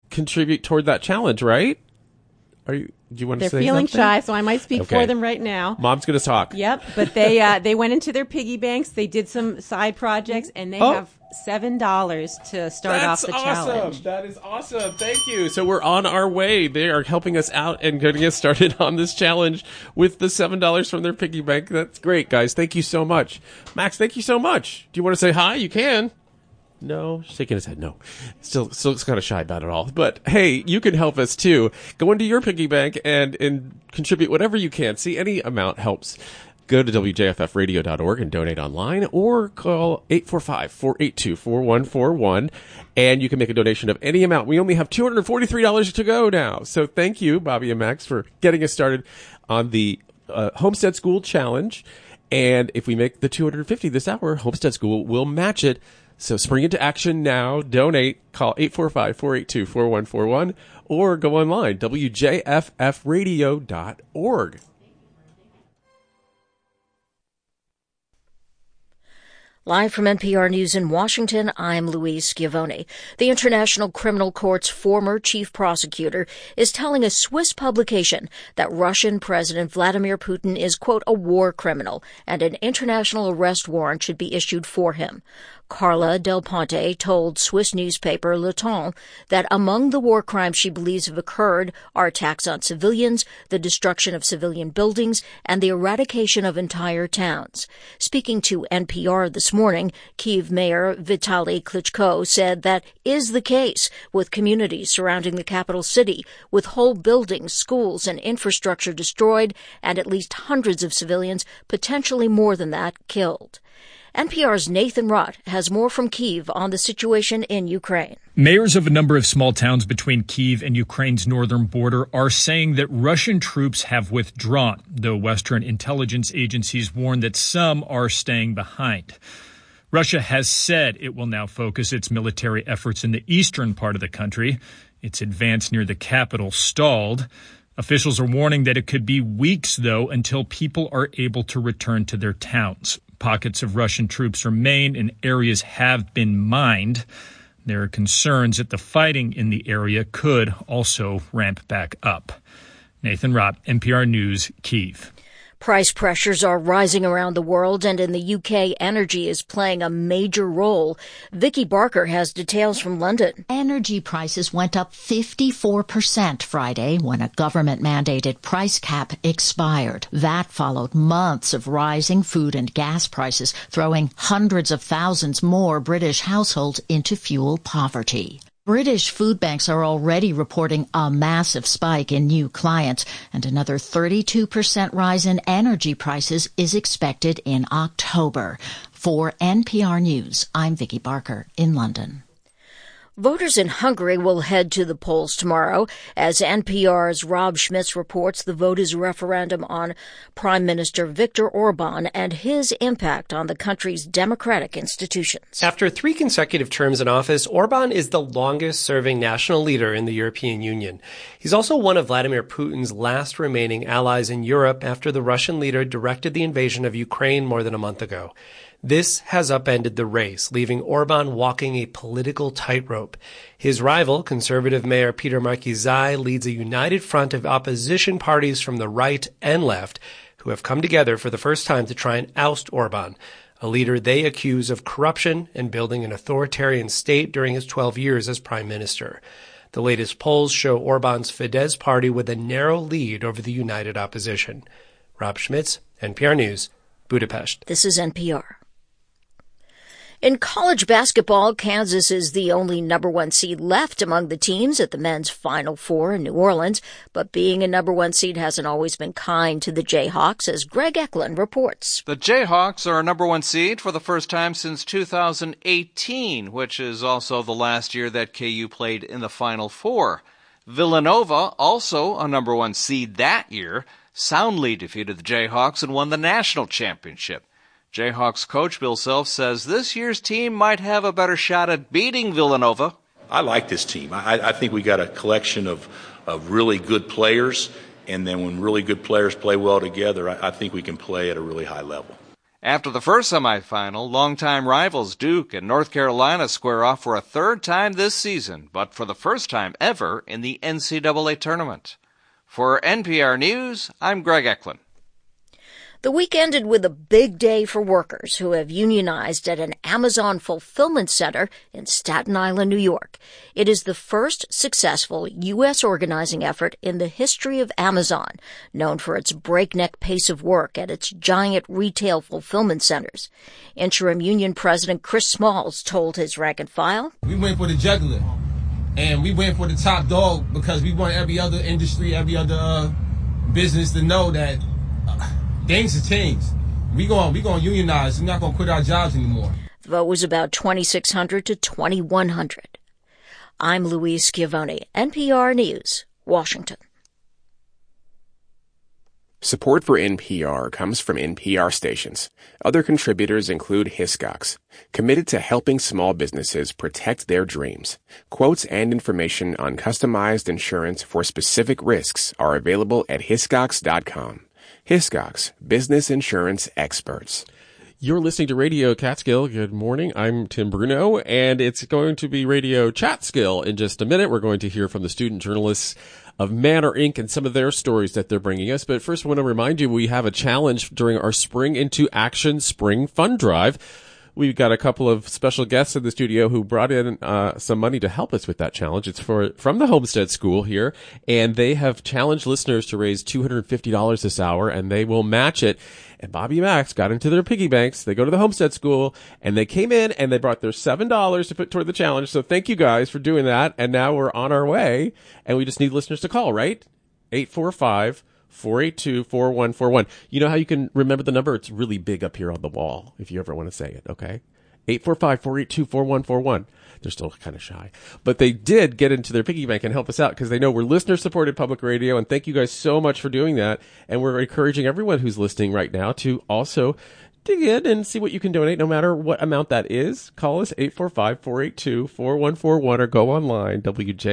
contribute toward that challenge, right? Do you want to say something? They're feeling shy, so I might speak for them right now. Mom's going to talk. Yep, but they went into their piggy banks. They did some side projects, and they have $7 to start off the challenge. That is awesome. Thank you. So we're on our way. They are helping us out and getting us started on this challenge with the $7 from their piggy bank. That's great, guys. Thank you so much. Max, thank you so much. Do you want to say hi? You can. No, shaking his head. No, still kind of shy about it all. But hey, you can help us too. Go into your piggy bank and contribute whatever you can. See, any amount helps. Go to WJFFradio.org and donate online, or call 845-482-4141, and you can make a donation of any amount. We only have $243 to go now. So thank you, Bobby and Max, for getting us started on the Homestead School Challenge. And if we make the $250 this hour, Homestead School will match it. So spring into action now. Donate. Call 845-482-4141 or go online, WJFFradio.org. Live from NPR News in Washington, I'm Louise Schiavone. The International Criminal Court's former chief prosecutor is telling a Swiss publication that Russian President Vladimir Putin is, quote, a war criminal, and an international arrest warrant should be issued for him. Carla Del Ponte told Swiss newspaper Le Temps that among the war crimes she believes have occurred are attacks on civilians, the destruction of civilian buildings, and the eradication of entire towns. Speaking to NPR this morning, Kyiv Mayor Vitaly Klitschko said that is the case with communities surrounding the capital city, with whole buildings, schools, and infrastructure destroyed, and at least hundreds of civilians, potentially more than that, killed. NPR's Nathan Rott has more from Kyiv on the situation in Ukraine. Mayors of a number of small towns between Kyiv and Ukraine's northern border are saying that Russian troops have withdrawn, though Western intelligence agencies warn that some are staying behind. Russia has said it will now focus its military efforts in the eastern part of the country. Its advance near the capital stalled. Officials are warning that it could be weeks, though, until people are able to return to their towns. Pockets of Russian troops remain and areas have been mined. There are concerns that the fighting in the area could also ramp back up. Nathan Rott, NPR News, Kyiv. Price pressures are rising around the world, and in the UK, energy is playing a major role. Vicky Barker has details from London. Energy prices went up 54% Friday when a government-mandated price cap expired. That followed months of rising food and gas prices, throwing hundreds of thousands more British households into fuel poverty. British food banks are already reporting a massive spike in new clients, and another 32% rise in energy prices is expected in October. For NPR News, I'm Vicky Barker in London. Voters in Hungary will head to the polls tomorrow. As NPR's Rob Schmitz reports, the vote is a referendum on Prime Minister Viktor Orban and his impact on the country's democratic institutions. After 3 consecutive terms in office, Orban is the longest-serving national leader in the European Union. He's also one of Vladimir Putin's last remaining allies in Europe after the Russian leader directed the invasion of Ukraine more than a month ago. This has upended the race, leaving Orban walking a political tightrope. His rival, Conservative Mayor Peter Márki-Zay, leads a united front of opposition parties from the right and left who have come together for the first time to try and oust Orban, a leader they accuse of corruption and building an authoritarian state during his 12 years as prime minister. The latest polls show Orban's Fidesz party with a narrow lead over the united opposition. Rob Schmitz, NPR News, Budapest. This is NPR. In college basketball, Kansas is the only number 1 seed left among the teams at the men's Final Four in New Orleans. But being a number 1 seed hasn't always been kind to the Jayhawks, as Greg Eklund reports. The Jayhawks are a number 1 seed for the first time since 2018, which is also the last year that KU played in the Final Four. Villanova, also a number 1 seed that year, soundly defeated the Jayhawks and won the national championship. Jayhawks coach Bill Self says this year's team might have a better shot at beating Villanova. I like this team. I think we got a collection of really good players, and then when really good players play well together, I think we can play at a really high level. After the first semifinal, longtime rivals Duke and North Carolina square off for a third time this season, but for the first time ever in the NCAA tournament. For NPR News, I'm Greg Eklund. The week ended with a big day for workers who have unionized at an Amazon fulfillment center in Staten Island, New York. It is the first successful U.S. organizing effort in the history of Amazon, known for its breakneck pace of work at its giant retail fulfillment centers. Interim Union President Chris Smalls told his rank and file, "We went for the jugular, and we went for the top dog because we want every other industry, every other business to know that things have changed. We going to unionize. We're not going to quit our jobs anymore." The vote was about 2,600 to 2,100. I'm Louise Schiavone, NPR News, Washington. Support for NPR comes from NPR stations. Other contributors include Hiscox, committed to helping small businesses protect their dreams. Quotes and information on customized insurance for specific risks are available at Hiscox.com. Hiscox, business insurance experts. You're listening to Radio Catskill. Good morning. I'm Tim Bruno, and it's going to be Radio Chatskill in just a minute. We're going to hear from the student journalists of Manor Inc. and some of their stories that they're bringing us. But first, I want to remind you we have a challenge during our Spring into Action Spring Fund Drive. We've got a couple of special guests in the studio who brought in some money to help us with that challenge. It's from the Homestead School here, and they have challenged listeners to raise $250 this hour, and they will match it. And Bobby and Max got into their piggy banks. They go to the Homestead School, and they came in, and they brought their $7 to put toward the challenge. So thank you guys for doing that. And now we're on our way, and we just need listeners to call, right? 845-482-4141. You know how you can remember the number? It's really big up here on the wall if you ever want to say it, okay? 845-482-4141. They're still kind of shy. But they did get into their piggy bank and help us out because they know we're listener-supported public radio, and thank you guys so much for doing that. And we're encouraging everyone who's listening right now to also dig in and see what you can donate, no matter what amount that is. Call us 845-482-4141 or go online,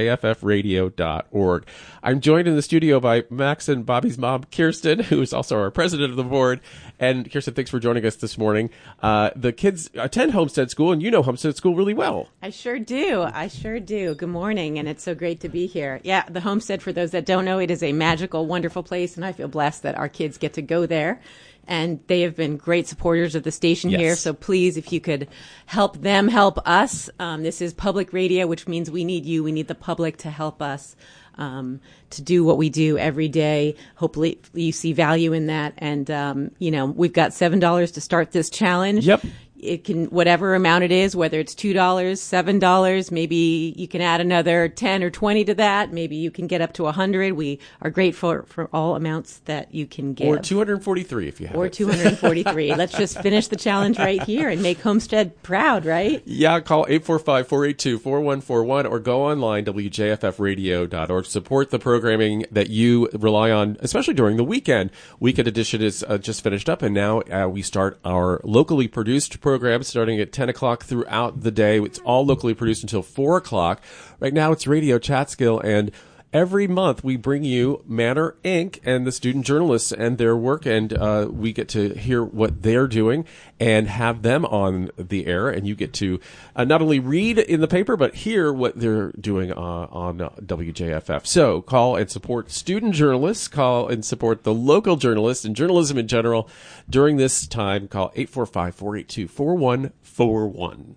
wjffradio.org. I'm joined in the studio by Max and Bobby's mom, Kirsten, who is also our president of the board. And Kirsten, thanks for joining us this morning. The kids attend Homestead School, and you know Homestead School really well. I sure do. Good morning, and it's so great to be here. Yeah, the Homestead, for those that don't know, it is a magical, wonderful place, and I feel blessed that our kids get to go there. And they have been great supporters of the station here. So please, if you could help them help us. This is public radio, which means we need you. We need the public to help us to do what we do every day. Hopefully you see value in that. And, we've got $7 to start this challenge. Yep. It can, whatever amount it is, whether it's $2, $7, maybe you can add another 10 or 20 to that. Maybe you can get up to 100. We are grateful for all amounts that you can give. Or 243 if you have Or 243. Let's just finish the challenge right here and make Homestead proud, right? Yeah, call 845-482-4141 or go online, wjffradio.org. Support the programming that you rely on, especially during the weekend. Weekend edition is just finished up, and now we start our locally produced program starting at 10 o'clock throughout the day. It's all locally produced until 4 o'clock. Right now it's Radio Chatskill, and every month we bring you Manor Inc. and the student journalists and their work, and we get to hear what they're doing and have them on the air, and you get to not only read in the paper but hear what they're doing on WJFF. So call and support student journalists, call and support the local journalists and journalism in general during this time. Call 845-482-4141.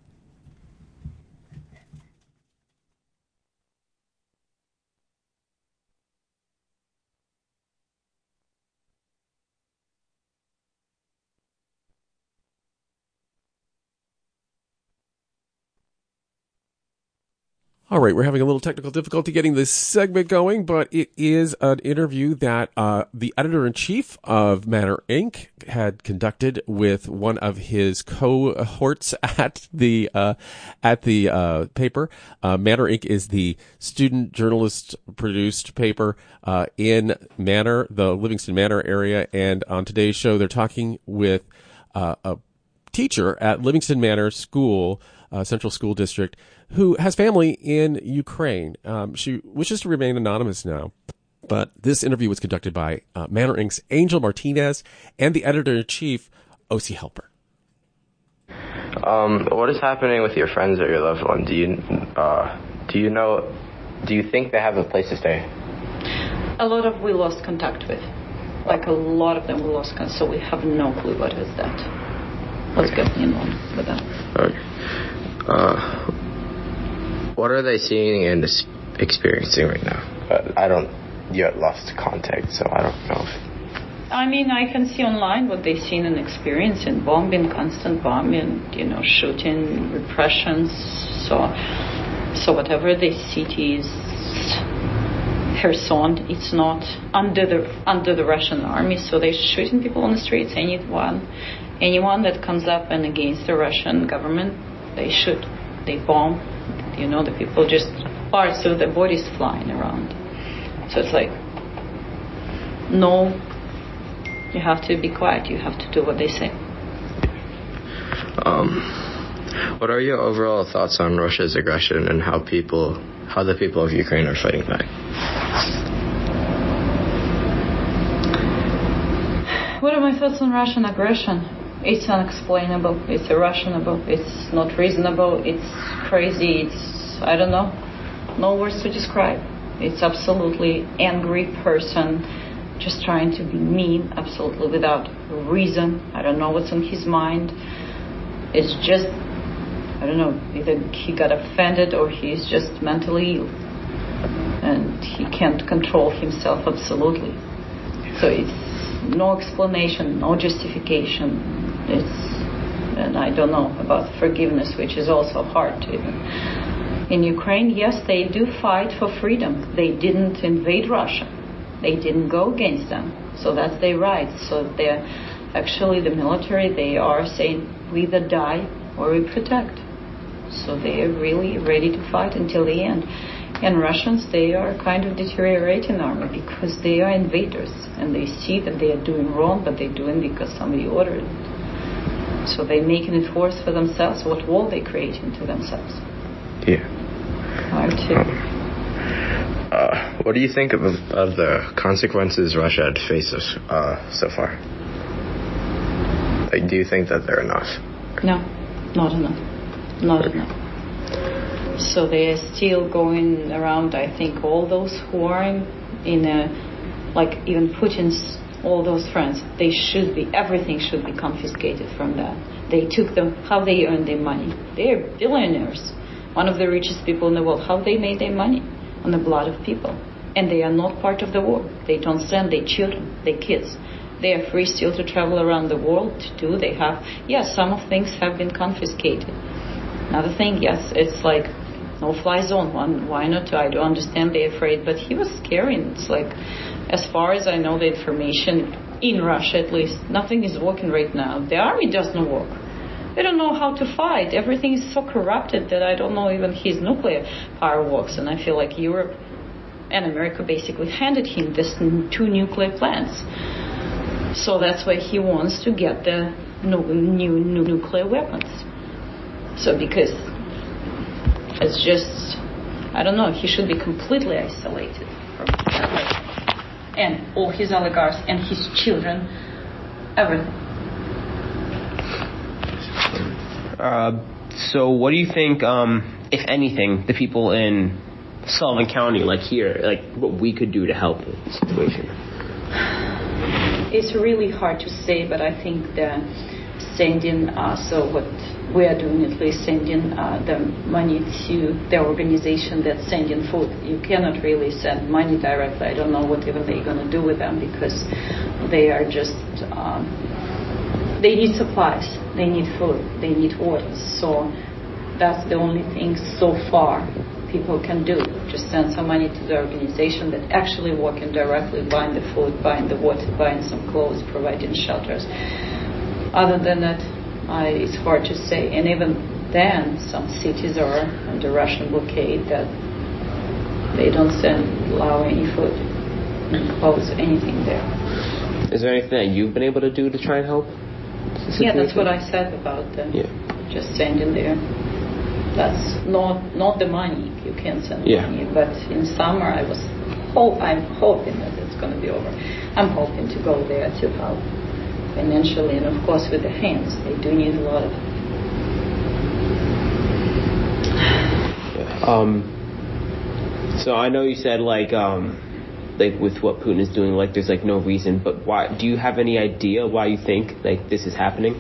All right, we're having a little technical difficulty getting this segment going, but it is an interview that the editor-in-chief of Manor Inc. had conducted with one of his cohorts at the paper. Manor Inc. is the student journalist-produced paper in Manor, the Livingston Manor area, and on today's show they're talking with a teacher at Livingston Manor School, Central School District, who has family in Ukraine. She wishes to remain anonymous now, but this interview was conducted by Manor Inc.'s Angel Martinez and the editor-in-chief O.C. Helper. What is happening with your friends or your loved one? Do you think they have a place to stay? A lot of we lost contact with. Like a lot of them we lost contact, so we have no clue what is that. What's going on with that? Okay. What are they seeing and experiencing right now? I don't yet lost contact, so I don't know. I mean, I can see online what they've seen and experienced in bombing, constant bombing, shooting, repressions. So whatever they see is Kherson, it's not under the Russian army, so they're shooting people on the streets. Anyone that comes up and against the Russian government, they shoot, they bomb. The people just parts of their bodies flying around. So it's like, no, you have to be quiet. You have to do what they say. What are your overall thoughts on Russia's aggression and how the people of Ukraine are fighting back? What are my thoughts on Russian aggression? It's unexplainable. It's irrational. It's not reasonable. It's crazy. I don't know. No words to describe. It's absolutely angry person just trying to be mean, absolutely without reason. I don't know what's on his mind. It's just, I don't know, either he got offended or he's just mentally ill. And he can't control himself absolutely. So it's no explanation, no justification. And I don't know about forgiveness, which is also hard to even. In Ukraine, yes, they do fight for freedom. They didn't invade Russia. They didn't go against them. So that's their right. So they're actually the military, they are saying we either die or we protect. So they are really ready to fight until the end. And Russians, they are kind of deteriorating army because they are invaders. And they see that they are doing wrong, but they're doing because somebody ordered it. So they're making it worse for themselves. What wall they creating to themselves? Yeah. Hard to. What do you think of the consequences Russia had faced so far? Do you think that they're enough? No, not enough. Not enough. So they are still going around, I think, all those who are like even Putin's, all those friends, everything should be confiscated from that. They took them, how they earned their money. They are billionaires. One of the richest people in the world, how they made their money on the blood of people. And they are not part of the war. They don't send their children, their kids. They are free still to travel around the world to do. They have, yes, some of things have been confiscated. Another thing, yes, it's like no-fly zone. Why not? I don't understand. They're afraid. But he was scary. It's like, as far as I know, the information in Russia, at least, nothing is working right now. The army doesn't work. They don't know how to fight. Everything is so corrupted that I don't know even his nuclear power works. And I feel like Europe and America basically handed him these 2 nuclear plants. So that's why he wants to get the new nuclear weapons. So because it's just, I don't know, he should be completely isolated from that. And all his oligarchs and his children, everything. So what do you think, if anything, the people in Sullivan County, like here, like what we could do to help the situation? It's really hard to say, but I think that sending, so what we are doing at least, sending the money to the organization that's sending food. You cannot really send money directly. I don't know what even they're going to do with them because they are just, they need supplies, they need food, they need water. So that's the only thing so far people can do. Just send some money to the organization that actually working directly, buying the food, buying the water, buying some clothes, providing shelters. Other than that, it's hard to say. And even then, some cities are under Russian blockade that they don't allow any food and clothes, anything there. Is there anything that you've been able to do to try and help? Yeah, that's what I said about just sending there. That's not the money. You can't send money. But in summer, I'm hoping that it's going to be over. I'm hoping to go there to help financially, and of course with the hands. They do need a lot of. So I know you said like with what Putin is doing, like there's like no reason, but why? Do you have any idea why you think like this is happening?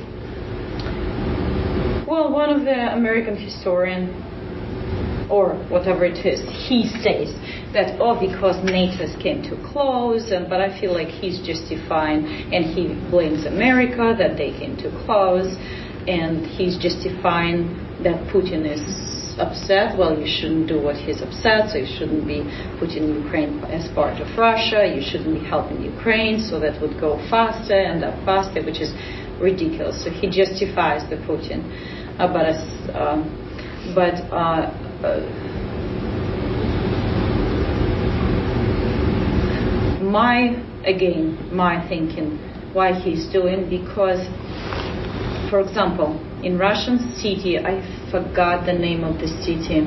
Well, one of the American historian, or whatever it is, he says that because NATO's came too close, but I feel like he's justifying, and he blames America that they came too close, and he's justifying that Putin is upset. Well, you shouldn't do what he's upset, so you shouldn't be putting Ukraine as part of Russia, you shouldn't be helping Ukraine, so that would go faster and up faster, which is ridiculous. So he justifies the Putin. My thinking, why he's doing, because, for example, in Russian city, I forgot the name of the city.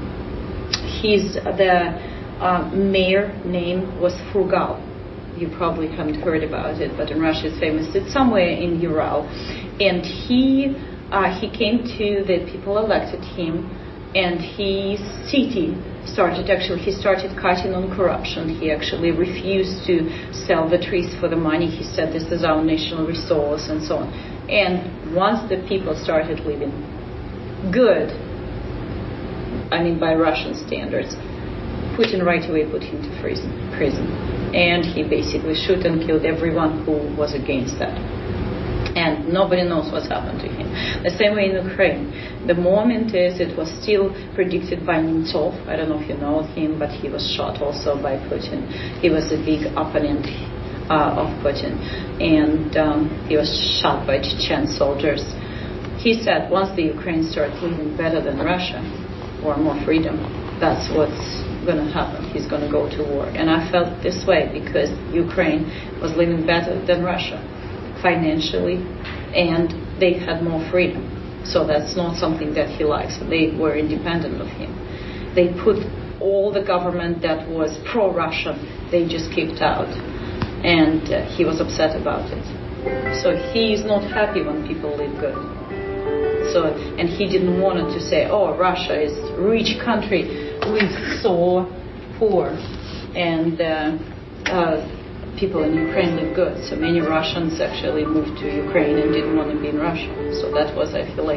The mayor name was Frugal. You probably haven't heard about it, but in Russia it's famous. It's somewhere in Ural, and he came to the people elected him, and his city started cutting on corruption. He actually refused to sell the trees for the money. He said this is our national resource and so on. And once the people started living good, I mean by Russian standards, Putin right away put him to prison. And he basically shot and killed everyone who was against that. And nobody knows what's happened to him. The same way in Ukraine. The moment it was still predicted by Nemtsov. I don't know if you know him, but he was shot also by Putin. He was a big opponent of Putin. And he was shot by Chechen soldiers. He said once the Ukraine starts living better than Russia, or more freedom, that's what's going to happen. He's going to go to war. And I felt this way because Ukraine was living better than Russia financially, and they had more freedom. So that's not something that he likes. They were independent of him. They put all the government that was pro-Russian, they just kicked out. And he was upset about it. So he's not happy when people live good. So, and he didn't want to say, oh, Russia is a rich country, lives so poor, and people in Ukraine live good. So many Russians actually moved to Ukraine and didn't want to be in Russia. So that was, I feel like,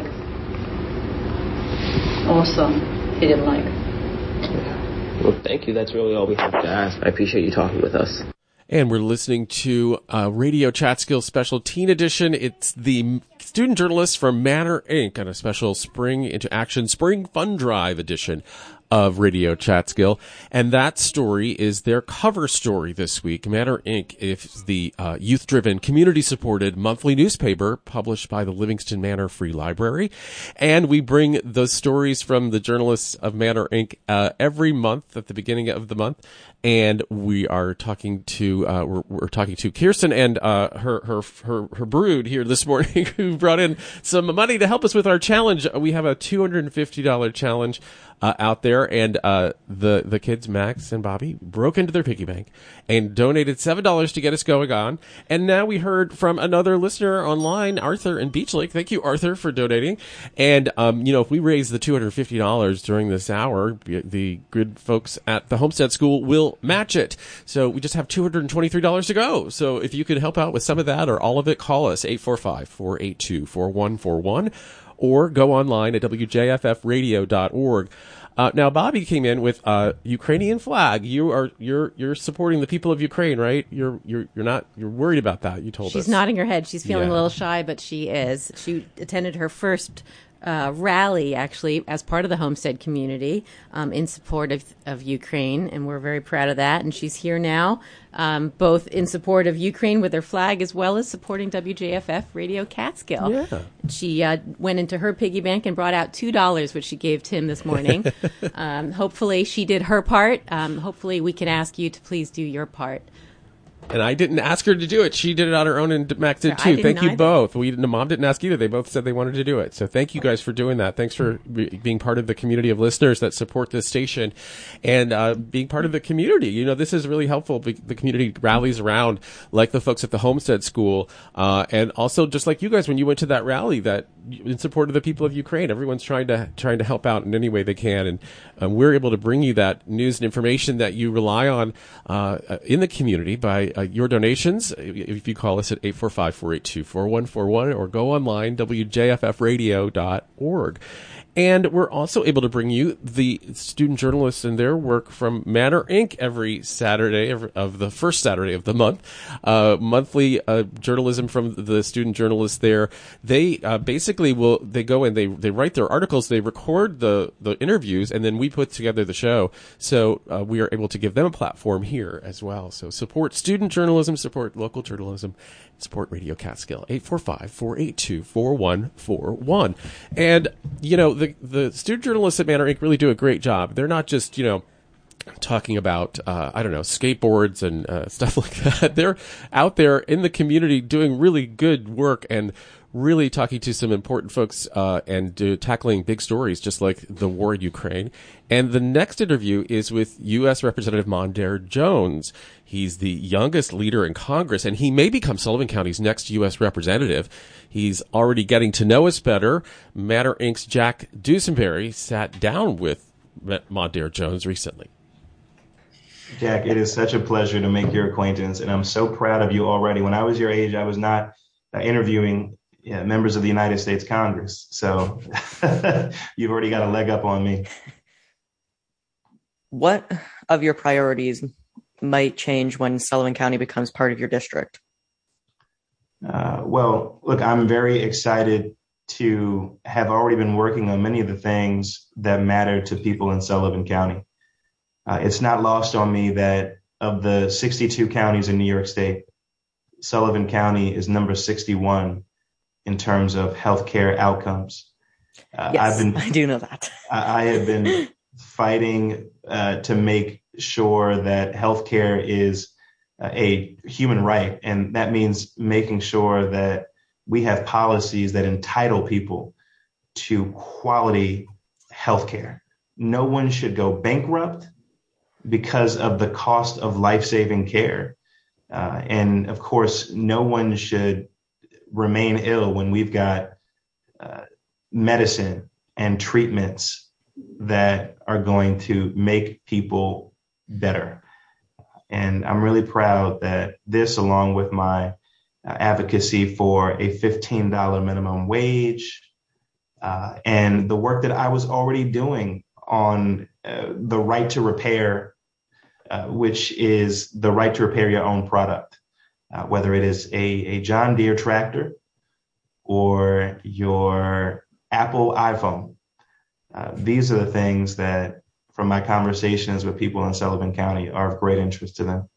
also he didn't like. Well, thank you. That's really all we have to ask. I appreciate you talking with us. And we're listening to Radio Chat Skills Special Teen Edition. It's the student journalists from Manor Inc. on a special Spring into Action Spring Fun Drive edition of Radio Chatskill. And that story is their cover story this week. Manor Inc. is the youth-driven, community-supported monthly newspaper published by the Livingston Manor Free Library. And we bring those stories from the journalists of Manor Inc. Every month at the beginning of the month. And we are talking to we're talking to Kirsten and her brood here this morning, who brought in some money to help us with our challenge. We have a $250 challenge out there, and the kids, Max and Bobby, broke into their piggy bank and donated $7 to get us going on. And now we heard from another listener online, Arthur in Beach Lake. Thank you, Arthur, for donating. And if we raise the $250 during this hour, the good folks at the Homestead School will match it. So we just have $223 to go. So if you could help out with some of that or all of it, call us 845-482-4141 or go online at wjffradio.org. Now Bobby came in with a Ukrainian flag. You're supporting the people of Ukraine, right? You're worried about that. You told us. She's nodding her head. She's feeling a little shy, but she is. She attended her first rally, actually, as part of the Homestead community in support of Ukraine, and we're very proud of that. And she's here now, both in support of Ukraine with her flag as well as supporting WJFF Radio Catskill. Yeah. She went into her piggy bank and brought out $2, which she gave Tim this morning. Hopefully she did her part. Hopefully we can ask you to please do your part. And I didn't ask her to do it. She did it on her own, and Max did too. Thank you both. Mom didn't ask either. They both said they wanted to do it. So thank you guys for doing that. Thanks for being part of the community of listeners that support this station and being part of the community. You know, this is really helpful. The community rallies around, like the folks at the Homestead School, and also just like you guys when you went to that rally that in support of the people of Ukraine. Everyone's trying to help out in any way they can, and we're able to bring you that news and information that you rely on in the community by your donations. If you call us at 845-482-4141 or go online, wjffradio.org. And we're also able to bring you the student journalists and their work from Manor Inc. every Saturday of the first Saturday of the month. Monthly journalism from the student journalists there. They basically they go and they write their articles, they record the interviews, and then we put together the show. So we are able to give them a platform here as well. So support student journalism, support local journalism, support Radio Catskill. 845-482-4141. And, you know, the student journalists at Manor Inc. really do a great job. They're not just, you know, talking about, skateboards and stuff like that. They're out there in the community doing really good work and really talking to some important folks and tackling big stories just like the war in Ukraine. And the next interview is with U.S. Representative Mondaire Jones. He's the youngest leader in Congress, and he may become Sullivan County's next U.S. representative. He's already getting to know us better. Manor Inc.'s Jack Dusenberry sat down with Mondaire Jones recently. Jack, it is such a pleasure to make your acquaintance, and I'm so proud of you already. When I was your age, I was not interviewing members of the United States Congress, so you've already got a leg up on me. What of your priorities might change when Sullivan County becomes part of your district? Well, look, I'm very excited to have already been working on many of the things that matter to people in Sullivan County. It's not lost on me that of the 62 counties in New York State, Sullivan County is number 61 in terms of healthcare outcomes. Yes, I do know that. I have been fighting to make sure that healthcare is a human right, and that means making sure that we have policies that entitle people to quality healthcare. No one should go bankrupt because of the cost of life-saving care. And of course, no one should remain ill when we've got medicine and treatments that are going to make people better. And I'm really proud that this, along with my advocacy for a $15 minimum wage and the work that I was already doing on the right to repair, which is the right to repair your own product, whether it is a John Deere tractor or your Apple iPhone. These are the things that, from my conversations with people in Sullivan County, are of great interest to them.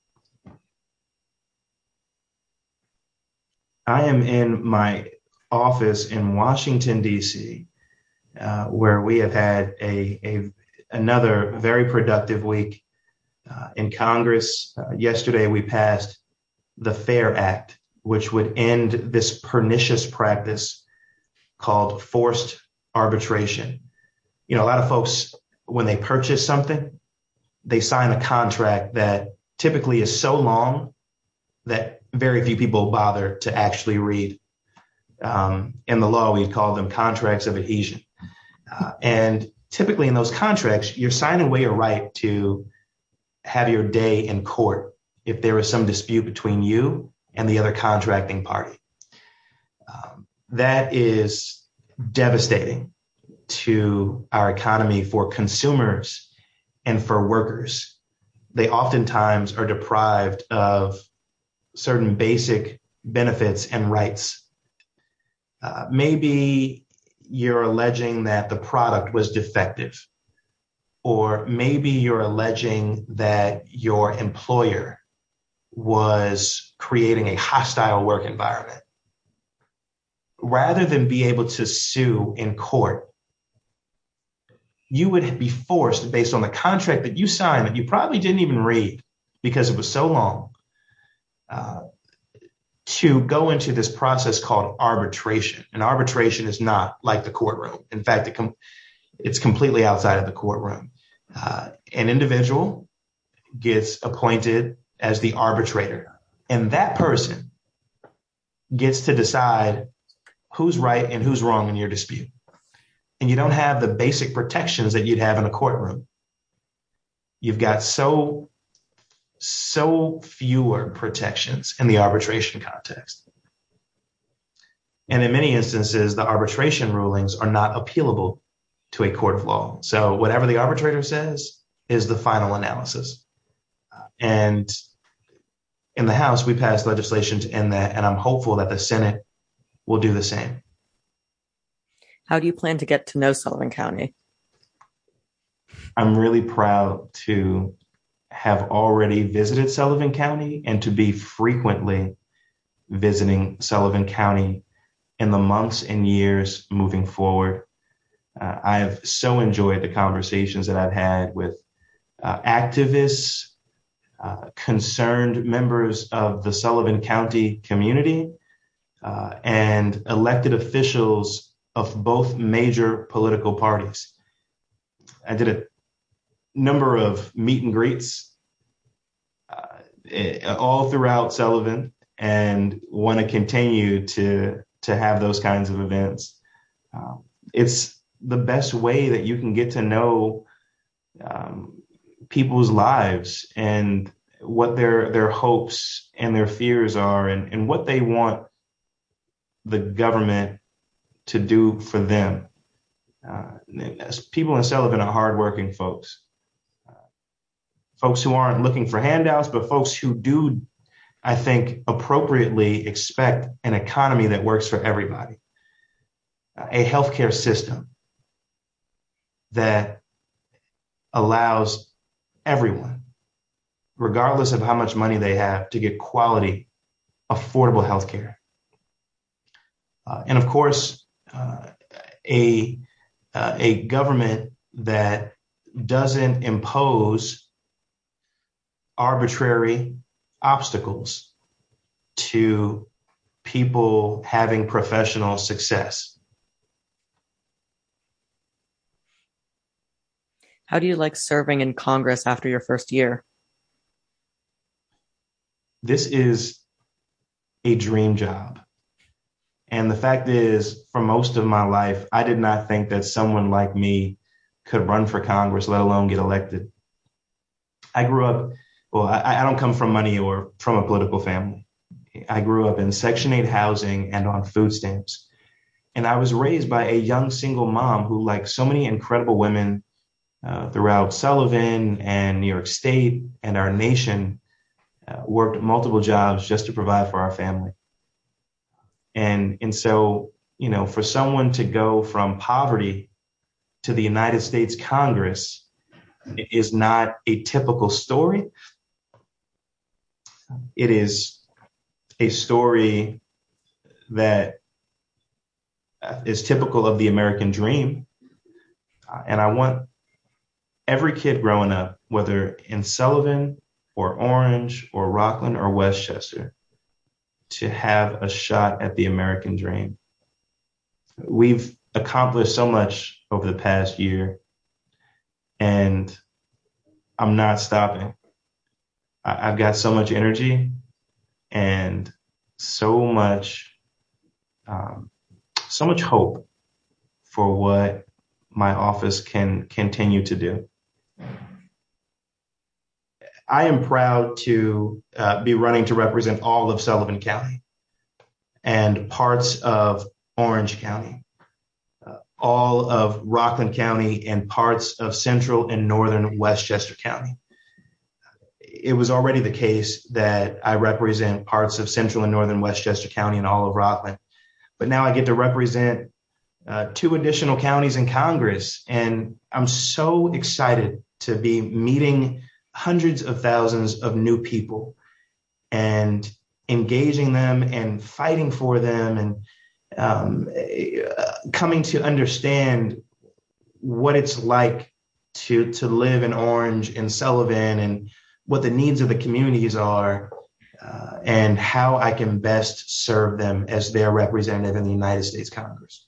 I am in my office in Washington, D.C., where we have had another very productive week in Congress. Yesterday, we passed the FAIR Act, which would end this pernicious practice called forced arbitration. You know, a lot of folks, when they purchase something, they sign a contract that typically is so long that very few people bother to actually read. In the law, we'd call them contracts of adhesion. And typically in those contracts, you're signing away your right to have your day in court if there is some dispute between you and the other contracting party. That is devastating to our economy for consumers and for workers. They oftentimes are deprived of certain basic benefits and rights. Maybe you're alleging that the product was defective, or maybe you're alleging that your employer was creating a hostile work environment. Rather than be able to sue in court, you would be forced, based on the contract that you signed that you probably didn't even read because it was so long, to go into this process called arbitration. And arbitration is not like the courtroom. In fact, it's completely outside of the courtroom. An individual gets appointed as the arbitrator, and that person gets to decide who's right and who's wrong in your dispute. And you don't have the basic protections that you'd have in a courtroom. You've got so fewer protections in the arbitration context. And in many instances, the arbitration rulings are not appealable to a court of law. So whatever the arbitrator says is the final analysis. And in the House, we passed legislation to end that, and I'm hopeful that the Senate will do the same. How do you plan to get to know Sullivan County? I'm really proud to have already visited Sullivan County and to be frequently visiting Sullivan County in the months and years moving forward. I've so enjoyed the conversations that I've had with activists, concerned members of the Sullivan County community, and elected officials of both major political parties. I did a number of meet and greets all throughout Sullivan and want to continue to have those kinds of events. It's the best way that you can get to know people's lives and what their hopes and their fears are and what they want the government to do for them. People in Sullivan are hardworking folks. Folks who aren't looking for handouts, but folks who do, I think, appropriately expect an economy that works for everybody. A healthcare system that allows everyone, regardless of how much money they have, to get quality, affordable healthcare. And of course, a government that doesn't impose arbitrary obstacles to people having professional success. How do you like serving in Congress after your first year? This is a dream job. And the fact is, for most of my life, I did not think that someone like me could run for Congress, let alone get elected. I grew up, I don't come from money or from a political family. I grew up in Section 8 housing and on food stamps. And I was raised by a young single mom who, like so many incredible women throughout Sullivan and New York State and our nation, worked multiple jobs just to provide for our family. And so, you know, for someone to go from poverty to the United States Congress is not a typical story. It is a story that is typical of the American dream. And I want every kid growing up, whether in Sullivan or Orange or Rockland or Westchester, to have a shot at the American dream. We've accomplished so much over the past year, and I'm not stopping. I've got so much energy and so much hope for what my office can continue to do. I am proud to be running to represent all of Sullivan County and parts of Orange County, all of Rockland County and parts of central and northern Westchester County. It was already the case that I represent parts of central and northern Westchester County and all of Rockland, but now I get to represent 2 additional counties in Congress. And I'm so excited to be meeting hundreds of thousands of new people and engaging them and fighting for them and coming to understand what it's like to live in Orange and Sullivan and what the needs of the communities are. and how I can best serve them as their representative in the United States Congress.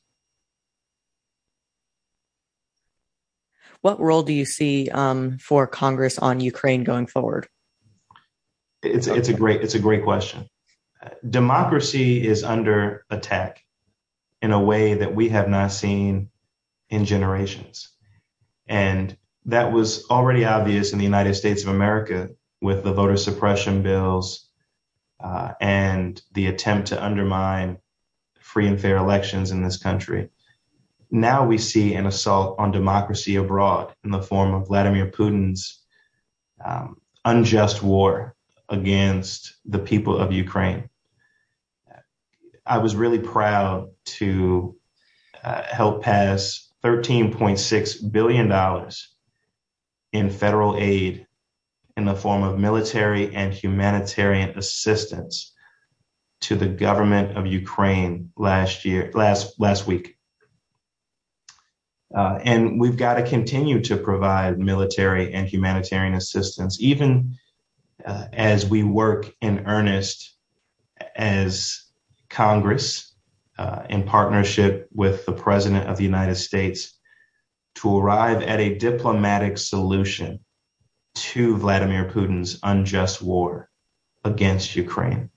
What role do you see for Congress on Ukraine going forward? It's a great question. Democracy is under attack in a way that we have not seen in generations. And that was already obvious in the United States of America with the voter suppression bills and the attempt to undermine free and fair elections in this country. Now we see an assault on democracy abroad in the form of Vladimir Putin's unjust war against the people of Ukraine. I was really proud to help pass $13.6 billion in federal aid in the form of military and humanitarian assistance to the government of Ukraine last week. And we've got to continue to provide military and humanitarian assistance, even as we work in earnest as Congress in partnership with the President of the United States to arrive at a diplomatic solution to Vladimir Putin's unjust war against Ukraine.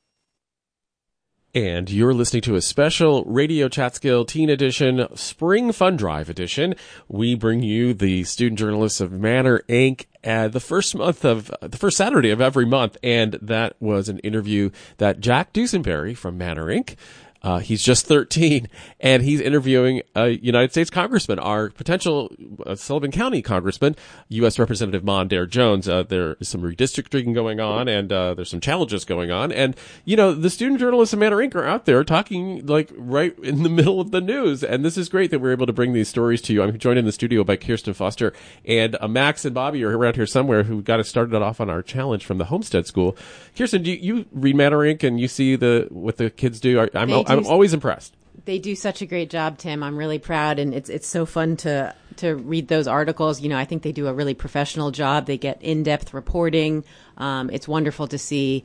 And you're listening to a special Radio Chatskill Teen Edition Spring Fun Drive Edition. We bring you the student journalists of Manner Inc. The first Saturday of every month, and that was an interview that Jack Dusenberry from Manner Inc. He's just 13, and he's interviewing a United States congressman, our potential Sullivan County congressman, U.S. Representative Mondaire Jones. There is some redistricting going on, and there's some challenges going on. And, the student journalists of Manner Inc. are out there talking, right in the middle of the news. And this is great that we're able to bring these stories to you. I'm joined in the studio by Kirsten Foster, and Max and Bobby are around here somewhere who got us started off on our challenge from the Homestead School. Kirsten, do you read Manner Inc. and you see what the kids do? I'm always impressed. They do such a great job, Tim. I'm really proud, and it's so fun to read those articles. I think they do a really professional job. They get in-depth reporting. It's wonderful to see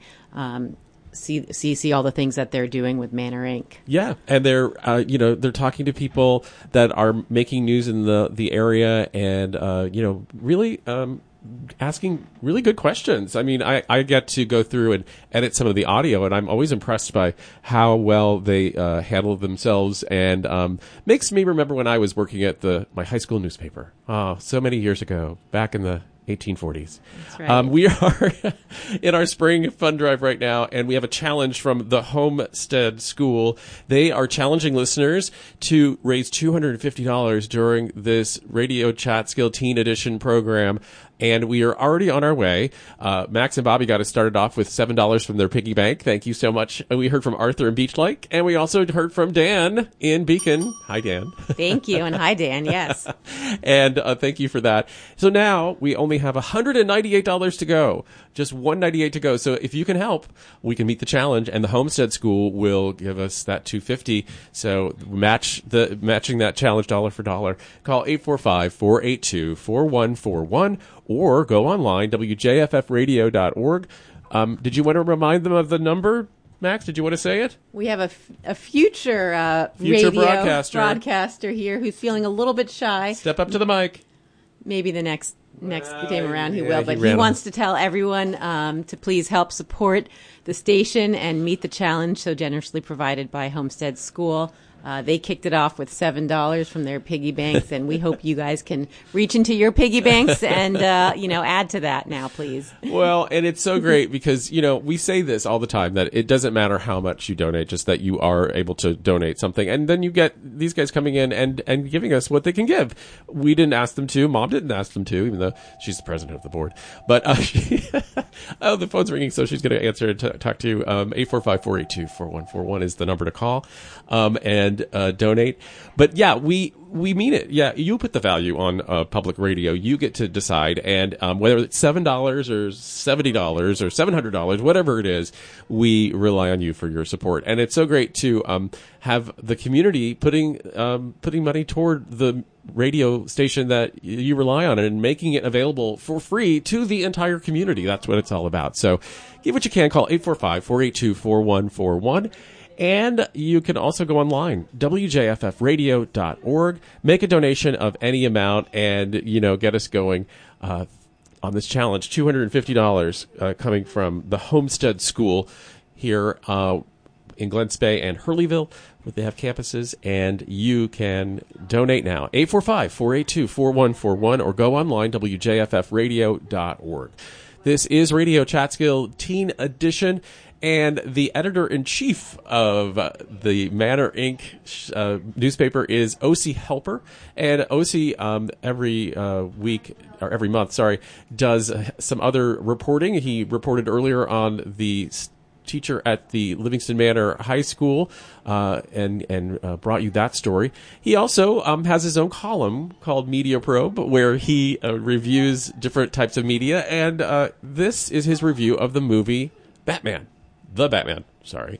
all the things that they're doing with Manner Inc. Yeah, and they're they're talking to people that are making news in the area, and really asking really good questions. I mean, I get to go through and edit some of the audio, and I'm always impressed by how well they handle themselves, and makes me remember when I was working at my high school newspaper so many years ago, back in the 1840s. That's right. We are in our spring fun drive right now, and we have a challenge from the Homestead School. They are challenging listeners to raise $250 during this Radio Chatskill Teen Edition program. And we are already on our way. Max and Bobby got us started off with $7 from their piggy bank. Thank you so much. And we heard from Arthur in Beach Lake, and we also heard from Dan in Beacon. Hi, Dan. Thank you, and hi, Dan. Yes. And thank you for that. So now we only have $198 to go. Just $198 to go. So if you can help, we can meet the challenge, and the Homestead School will give us that $250. So matching that challenge dollar for dollar. Call 845-482-4141. Or go online, wjffradio.org. Did you want to remind them of the number, Max? Did you want to say it? We have a future radio broadcaster here who's feeling a little bit shy. Step up to the mic. Maybe the next time around he will, but he wants to tell everyone to please help support the station and meet the challenge so generously provided by Homestead School. They kicked it off with $7 from their piggy banks, and we hope you guys can reach into your piggy banks and, add to that now, please. Well, and it's so great because, we say this all the time, that it doesn't matter how much you donate, just that you are able to donate something. And then you get these guys coming in and giving us what they can give. We didn't ask them to. Mom didn't ask them to, even though she's the president of the board. But the phone's ringing, so she's going to answer and talk to you. 845-482-4141 is the number to call. And donate. But yeah, we we mean it. Yeah, you put the value on public radio. You get to decide. And whether it's $7 or $70 or $700, whatever it is, we rely on you for your support. And it's so great to have the community putting money toward the radio station that you rely on and making it available for free to the entire community. That's what it's all about. So give what you can. Call 845-482-4141. And you can also go online, wjffradio.org, make a donation of any amount and, get us going on this challenge. $250 coming from the Homestead School here in Glens Bay and Hurleyville, where they have campuses, and you can donate now. 845-482-4141 or go online, wjffradio.org. This is Radio Chatskill Teen Edition. And the editor-in-chief of the Manor Inc. Newspaper is O.C. Helper. And O.C. every month, does some other reporting. He reported earlier on the teacher at the Livingston Manor High School and brought you that story. He also has his own column called Media Probe, where he reviews different types of media. And this is his review of the movie Batman. The Batman, sorry.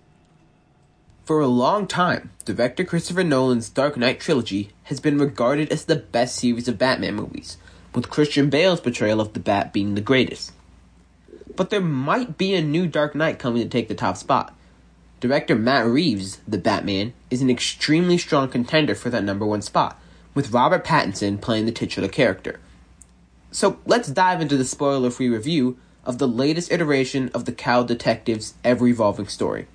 For a long time, director Christopher Nolan's Dark Knight trilogy has been regarded as the best series of Batman movies, with Christian Bale's portrayal of the Bat being the greatest. But there might be a new Dark Knight coming to take the top spot. Director Matt Reeves' The Batman is an extremely strong contender for that number one spot, with Robert Pattinson playing the titular character. So let's dive into the spoiler-free review of the latest iteration of the Cowl Detective's ever-evolving story.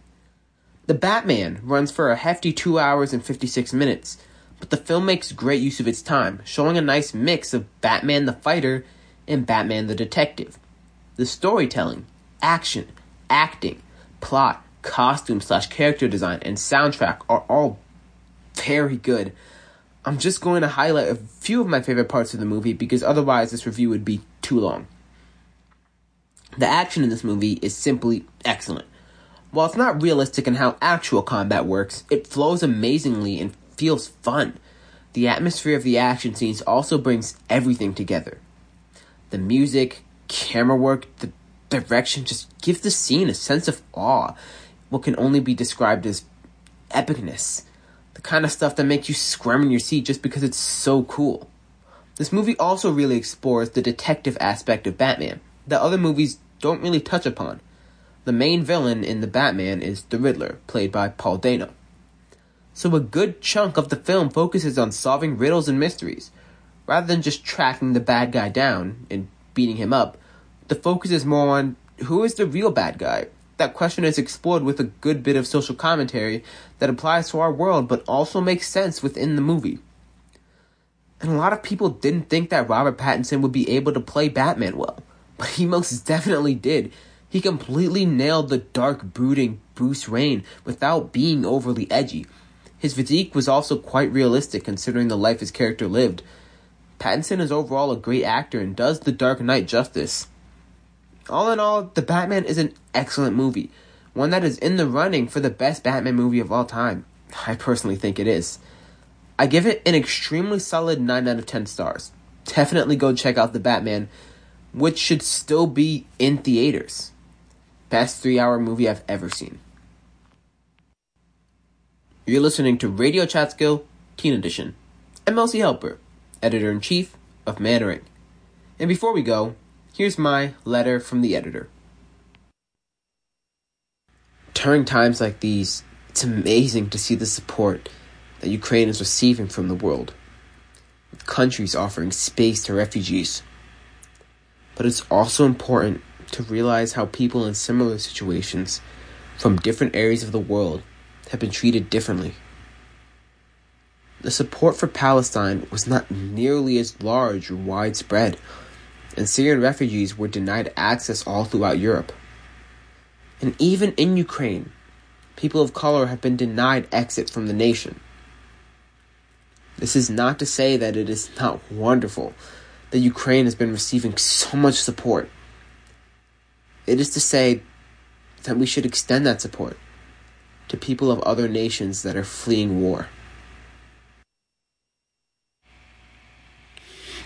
The Batman runs for a hefty 2 hours and 56 minutes, but the film makes great use of its time, showing a nice mix of Batman the fighter and Batman the detective. The storytelling, action, acting, plot, costume/character design, and soundtrack are all very good. I'm just going to highlight a few of my favorite parts of the movie because otherwise this review would be too long. The action in this movie is simply excellent. While it's not realistic in how actual combat works, it flows amazingly and feels fun. The atmosphere of the action scenes also brings everything together. The music, camera work, the direction just gives the scene a sense of awe, what can only be described as epicness. The kind of stuff that makes you squirm in your seat just because it's so cool. This movie also really explores the detective aspect of Batman that other movies don't really touch upon. The main villain in The Batman is the Riddler, played by Paul Dano. So a good chunk of the film focuses on solving riddles and mysteries. Rather than just tracking the bad guy down and beating him up, the focus is more on who is the real bad guy. That question is explored with a good bit of social commentary that applies to our world but also makes sense within the movie. And a lot of people didn't think that Robert Pattinson would be able to play Batman well. But he most definitely did. He completely nailed the dark, brooding Bruce Wayne without being overly edgy. His physique was also quite realistic considering the life his character lived. Pattinson is overall a great actor and does The Dark Knight justice. All in all, The Batman is an excellent movie. One that is in the running for the best Batman movie of all time. I personally think it is. I give it an extremely solid 9 out of 10 stars. Definitely go check out The Batman, which should still be in theaters. Best 3-hour movie I've ever seen. You're listening to Radio Chatskill Teen Edition. I'm Elsie Helper, Editor-in-Chief of Manor Inc. And before we go, here's my letter from the editor. During times like these, it's amazing to see the support that Ukraine is receiving from the world, with countries offering space to refugees. But it's also important to realize how people in similar situations from different areas of the world have been treated differently. The support for Palestine was not nearly as large or widespread, and Syrian refugees were denied access all throughout Europe. And even in Ukraine, people of color have been denied exit from the nation. This is not to say that it is not wonderful that Ukraine has been receiving so much support. It is to say that we should extend that support to people of other nations that are fleeing war.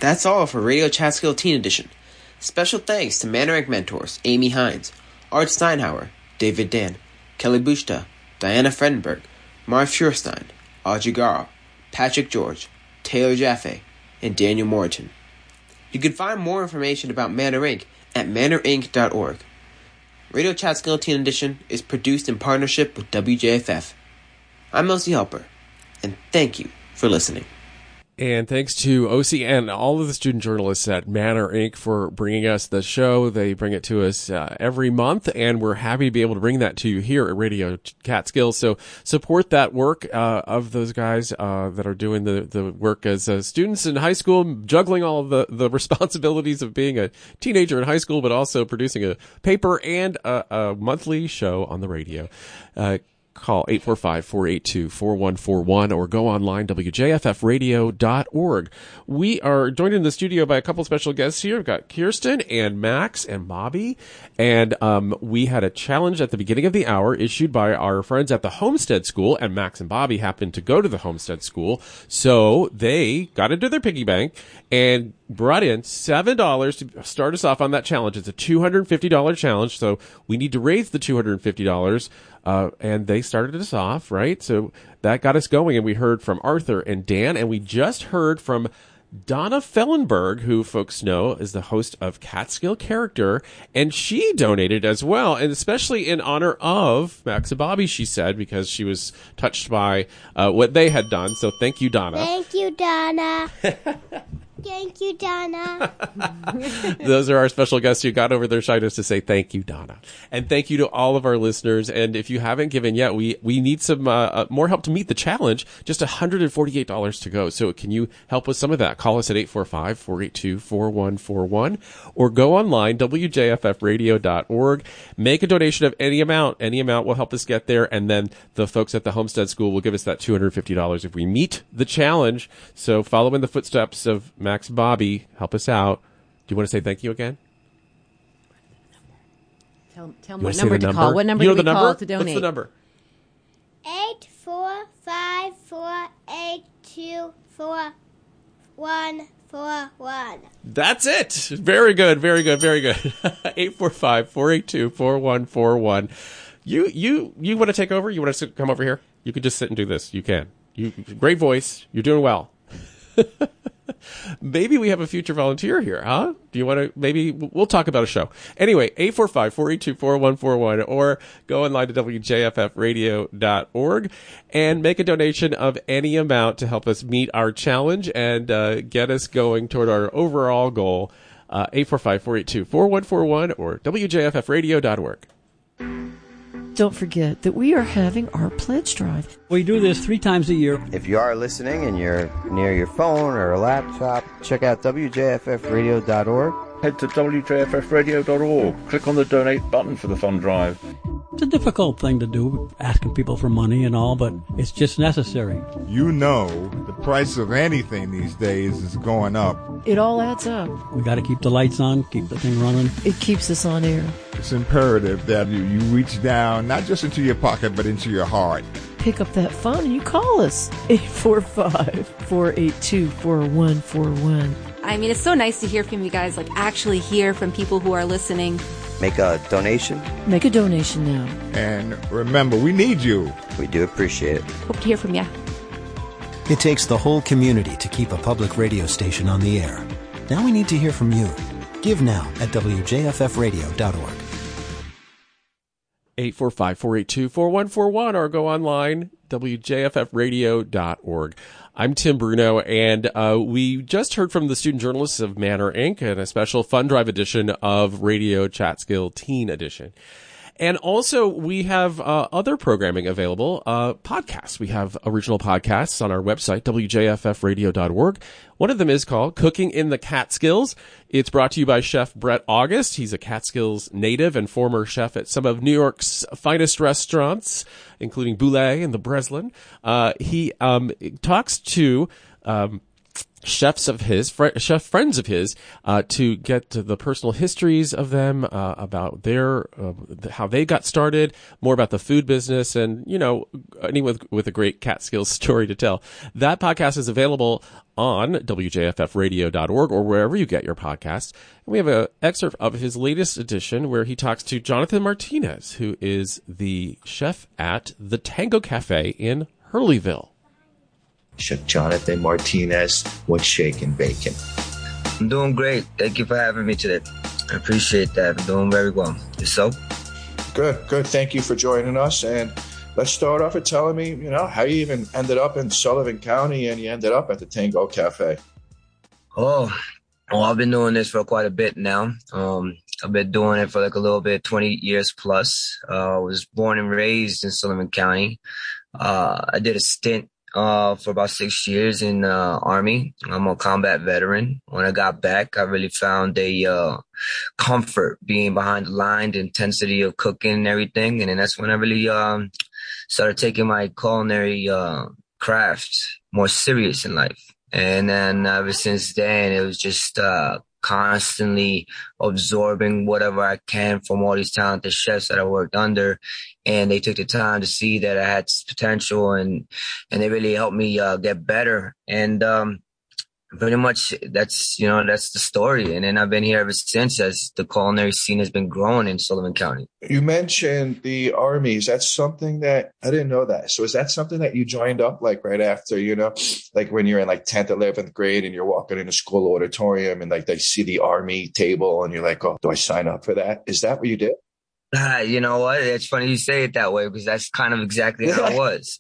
That's all for Radio Catskill Teen Edition. Special thanks to Manor Inc. mentors Amy Hines, Art Steinhauer, David Dan, Kelly Bushta, Diana Fredenberg, Marv Furstein, Audrey Garl, Patrick George, Taylor Jaffe, and Daniel Moreton. You can find more information about Manor Inc. at manorinc.org. Radio Catskill Teen Edition is produced in partnership with WJFF. I'm Elsie Helper, and thank you for listening. And thanks to OC and all of the student journalists at Manor Inc. for bringing us the show. They bring it to us every month, and we're happy to be able to bring that to you here at Radio Catskill. So support that work of those guys that are doing the work as students in high school, juggling all of the responsibilities of being a teenager in high school, but also producing a paper and a monthly show on the radio. Call 845-482-4141 or go online, wjffradio.org. We are joined in the studio by a couple special guests here. We've got Kirsten and Max and Bobby. And we had a challenge at the beginning of the hour issued by our friends at the Homestead School, and Max and Bobby happened to go to the Homestead School. So they got into their piggy bank and brought in $7 to start us off on that challenge. It's a $250 challenge, so we need to raise the $250. And they started us off, right? So that got us going, and we heard from Arthur and Dan, and we just heard from Donna Fellenberg, who folks know is the host of Catskill Character, and she donated as well, and especially in honor of Max and Bobby, she said, because she was touched by what they had done. So thank you, Donna. Thank you, Donna. Thank you, Donna. Those are our special guests who got over their shyness to say thank you, Donna. And thank you to all of our listeners. And if you haven't given yet, we need some more help to meet the challenge. Just $148 to go. So can you help with some of that? Call us at 845-482-4141 or go online, wjffradio.org. Make a donation of any amount. Any amount will help us get there. And then the folks at the Homestead School will give us that $250 if we meet the challenge. So follow in the footsteps of Max and Bobby. Help us out. Do you want to say thank you again? Tell them what number to call. What number do we call to donate? What's the number? 845-482-4141. That's it. Very good. Very good. Very good. 845-482-4141. You want to take over? You want to come over here? You could just sit and do this. You can. Great voice. You're doing well. Maybe we have a future volunteer here, huh? Do you want to, maybe we'll talk about a show. Anyway, 845-482-4141 or go online to wjffradio.org and make a donation of any amount to help us meet our challenge and get us going toward our overall goal. 845-482-4141 or wjffradio.org. Don't forget that we are having our pledge drive. We do this 3 times a year. If you are listening and you're near your phone or a laptop, check out wjffradio.org. Head to wjffradio.org. Click on the donate button for the fund drive. It's a difficult thing to do, asking people for money and all, but it's just necessary. You know, the price of anything these days is going up. It all adds up. We got to keep the lights on, keep the thing running. It keeps us on air. It's imperative that you reach down, not just into your pocket, but into your heart. Pick up that phone and you call us. 845-482-4141. I mean, it's so nice to hear from you guys, like actually hear from people who are listening. Make a donation. Make a donation now. And remember, we need you. We do appreciate it. Hope to hear from you. It takes the whole community to keep a public radio station on the air. Now we need to hear from you. Give now at wjffradio.org. 845-482-4141 or go online, wjffradio.org. I'm Tim Bruno, and we just heard from the student journalists of Manor Inc. and a special fund drive edition of Radio Catskill Teen Edition. And also, we have other programming available, podcasts. We have original podcasts on our website, wjffradio.org. One of them is called Cooking in the Catskills. It's brought to you by Chef Brett August. He's a Catskills native and former chef at some of New York's finest restaurants, including Boulay and the Breslin. He talks to chefs of his, chef friends of his, to get to the personal histories of them, about their, how they got started, more about the food business, and, you know, anyone with a great Catskills story to tell. That podcast is available on WJFFradio.org or wherever you get your podcasts. And we have an excerpt of his latest edition where he talks to Jonathan Martinez, who is the chef at the Tango Cafe in Hurleyville. Chef Jonathan Martinez, what's shaking bacon? I'm doing great. Thank you for having me today. I appreciate that. I'm doing very well. Yourself? Good. Thank you for joining us. And let's start off with telling me, you know, how you even ended up in Sullivan County and you ended up at the Tango Cafe. Oh, well, I've been doing this for quite a bit now. I've been doing it for like a little bit, 20 years plus. I was born and raised in Sullivan County. I did a stint for about 6 years in the Army. I'm a combat veteran. When I got back, I really found a comfort being behind the line, the intensity of cooking and everything. And then that's when I really started taking my culinary craft more serious in life. And then ever since then, it was just constantly absorbing whatever I can from all these talented chefs that I worked under. And they took the time to see that I had potential and they really helped me get better. And pretty much that's the story. And then I've been here ever since as the culinary scene has been growing in Sullivan County. You mentioned the Army. Is that something that I didn't know that? So is that something that you joined up like right after, you know, like when you're in like 10th, 11th grade and you're walking in a school auditorium and like they see the Army table and you're like, oh, do I sign up for that? Is that what you did? You know what? It's funny you say it that way because that's kind of exactly how it was.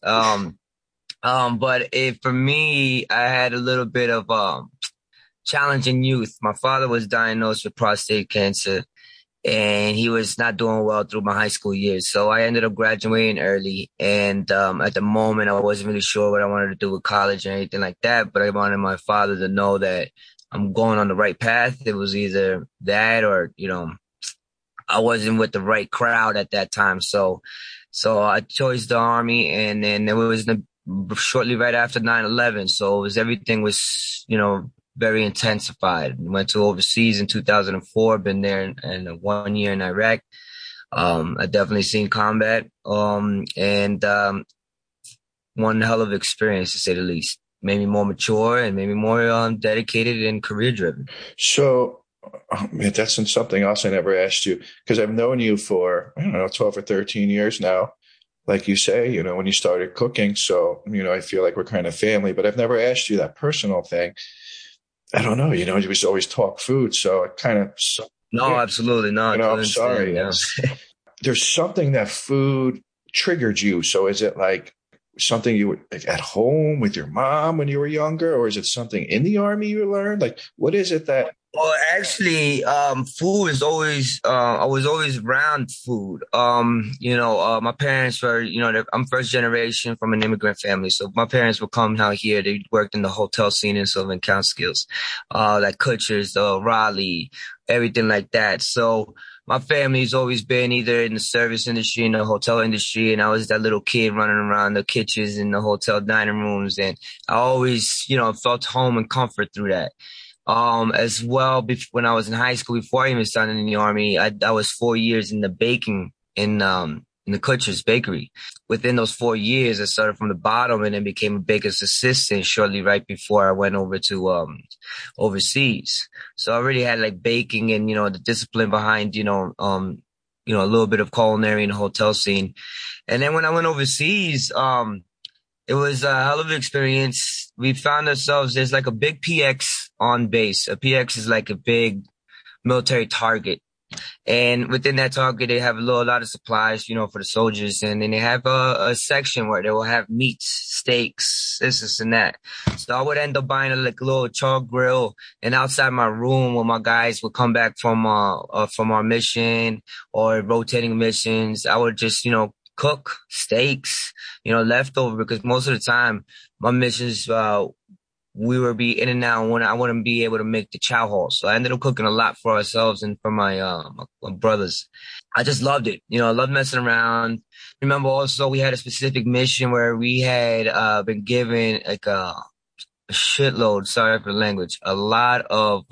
But for me, I had a little bit of challenging youth. My father was diagnosed with prostate cancer, and he was not doing well through my high school years. So I ended up graduating early, and at the moment, I wasn't really sure what I wanted to do with college or anything like that. But I wanted my father to know that I'm going on the right path. It was either that or, you know, I wasn't with the right crowd at that time. So I chose the Army, and then it was shortly right after 9/11. So everything was, you know, very intensified. Went to overseas in 2004, been there in 1 year in Iraq. I definitely seen combat, and one hell of experience to say the least. Made me more mature and made me more dedicated and career driven. So, that's something else I never asked you, because I've known you for, I don't know, 12 or 13 years now. Like you say, you know, when you started cooking. So, you know, I feel like we're kind of family, but I've never asked you that personal thing. I don't know, you know, you was always talk food. So it kind of. No, absolutely not. You know, I'm sorry. Yeah. There's something that food triggered you. So is it like something you were like at home with your mom when you were younger, or is it something in the Army you learned? Like, what is it that? Well, actually, food is always, I was always around food. You know, my parents were, you know, I'm first generation from an immigrant family. So my parents would come out here. They worked in the hotel scene in Sullivan Catskills, like Kutcher's, Raleigh, everything like that. So my family's always been either in the service industry, in the hotel industry. And I was that little kid running around the kitchens and the hotel dining rooms. And I always, you know, felt home and comfort through that. As well, when I was in high school, before I even started in the Army, I was 4 years in the baking in the Kutcher's bakery. Within those 4 years, I started from the bottom and then became a baker's assistant shortly right before I went over to overseas. So I already had like baking and, you know, the discipline behind, you know, a little bit of culinary in the hotel scene. And then when I went overseas, it was a hell of an experience. We found ourselves, there's like a big PX on base. A PX is like a big military target. And within that target, they have a lot of supplies, you know, for the soldiers. And then they have a section where they will have meats, steaks, this and that. So I would end up buying a little char grill, and outside my room when my guys would come back from our mission or rotating missions, I would just, you know, cook steaks, you know, leftover, because most of the time my missions, we would be in and out when I wouldn't be able to make the chow hall. So I ended up cooking a lot for ourselves and for my brothers. I just loved it. You know, I loved messing around. Remember also we had a specific mission where we had been given like a shitload, sorry for the language, a lot of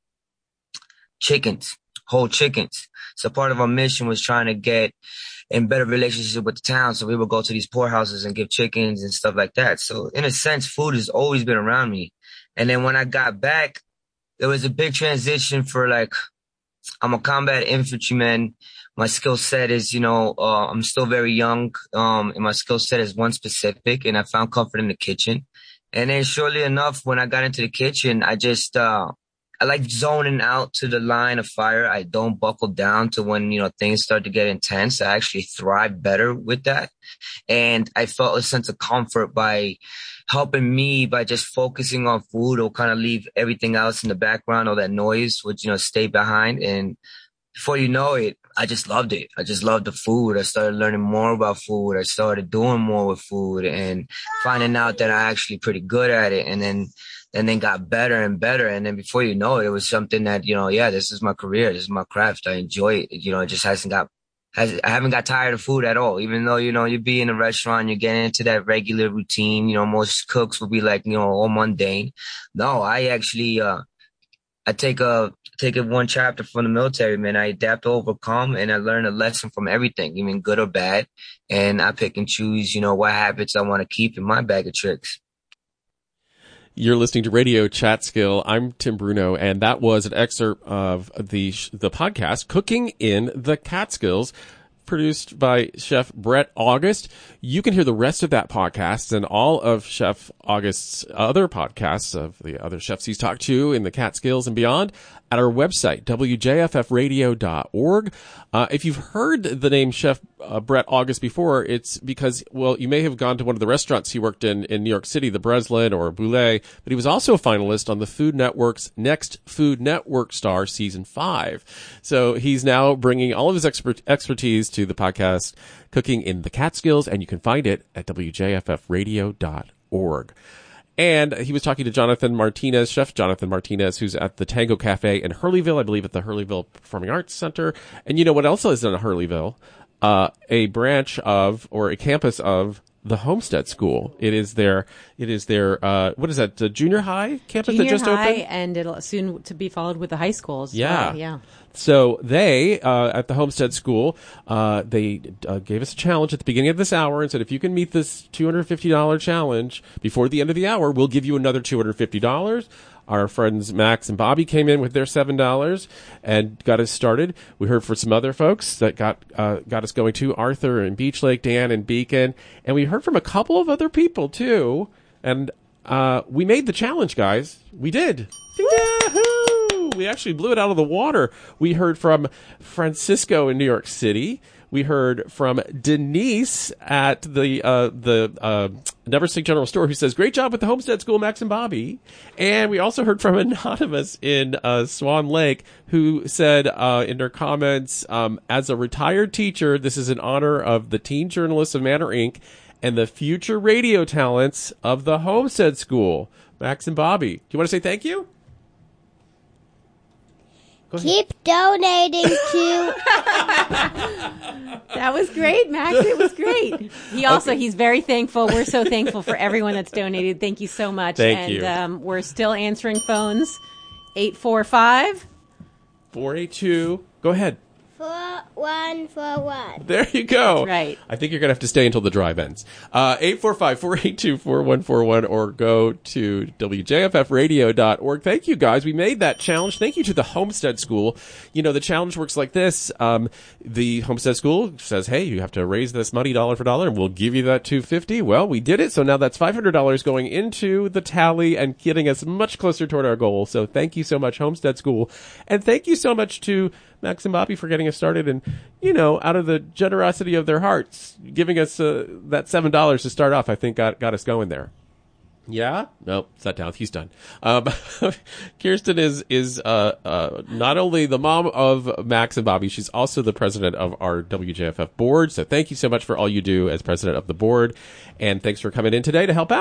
chickens, whole chickens. So part of our mission was trying to get in better relationship with the town. So we would go to these poorhouses and give chickens and stuff like that. So in a sense, food has always been around me. And then when I got back, there was a big transition for like, I'm a combat infantryman. My skill set is, I'm still very young. And my skill set is one specific, and I found comfort in the kitchen. And then shortly enough, when I got into the kitchen, I just, I like zoning out to the line of fire. I don't buckle down to when, things start to get intense. I actually thrive better with that. And I felt a sense of comfort by helping me by just focusing on food. Or kind of leave everything else in the background, all that noise would, stay behind. And before you know it, I just loved it. I just loved the food. I started learning more about food. I started doing more with food and finding out that I'm actually pretty good at it. And then got better and better. And then before you know it, it was something that, this is my career. This is my craft. I enjoy it. It just I haven't got tired of food at all. Even though, you be in a restaurant, you get into that regular routine. Most cooks will be like, all mundane. No, I actually, I take it one chapter from the military, man. I adapt to overcome, and I learn a lesson from everything, even good or bad. And I pick and choose, what habits I want to keep in my bag of tricks. You're listening to Radio Chatskill. I'm Tim Bruno, and that was an excerpt of the podcast Cooking in the Catskills, produced by Chef Brett August. You can hear the rest of that podcast and all of Chef August's other podcasts of the other chefs he's talked to in the Catskills and beyond at our website, wjffradio.org. If you've heard the name Chef Brett August before, it's because, you may have gone to one of the restaurants he worked in New York City, the Breslin or Boulé, but he was also a finalist on the Food Network's Next Food Network Star Season 5. So he's now bringing all of his expertise to the podcast Cooking in the Catskills, and you can find it at wjffradio.org. And he was talking to Jonathan Martinez, Chef Jonathan Martinez, who's at the Tango Cafe in Hurleyville, I believe at the Hurleyville Performing Arts Center. And you know what else is in Hurleyville? A branch of, or a campus of, the Homestead School. It is their what is that, the junior high campus that just opened? And it'll soon to be followed with the high schools. Yeah. Yeah. So they, at the Homestead School, they gave us a challenge at the beginning of this hour and said, if you can meet this $250 challenge before the end of the hour, we'll give you another $250. Our friends Max and Bobby came in with their $7 and got us started. We heard from some other folks that got us going too, Arthur and Beach Lake, Dan and Beacon. And we heard from a couple of other people too. And we made the challenge, guys. We did. Yahoo! We actually blew it out of the water. We heard from Francisco in New York City. We heard from Denise at the Never Sick General Store, who says, great job with the Homestead School, Max and Bobby. And we also heard from Anonymous in Swan Lake, who said in their comments, as a retired teacher, this is in honor of the teen journalists of Manor Inc. and the future radio talents of the Homestead School. Max and Bobby, do you want to say thank you? Keep donating to. That was great, Max. It was great. He's very thankful. We're so thankful for everyone that's donated. Thank you so much. Thank you. We're still answering phones. 845-482. Go ahead. 4141. There you go. Right. I think you're going to have to stay until the drive ends. 845-482-4141 or go to wjffradio.org. Thank you, guys. We made that challenge. Thank you to the Homestead School. The challenge works like this. The Homestead School says, hey, you have to raise this money dollar for dollar, and we'll give you that $250. Well, we did it. So now that's $500 going into the tally and getting us much closer toward our goal. So thank you so much, Homestead School. And thank you so much to Max and Bobby for getting us started and, out of the generosity of their hearts, giving us that $7 to start off, I think got us going there. Yeah? Nope, sat down. He's done. Kirsten is not only the mom of Max and Bobby, she's also the president of our WJFF board. So thank you so much for all you do as president of the board. And thanks for coming in today to help out.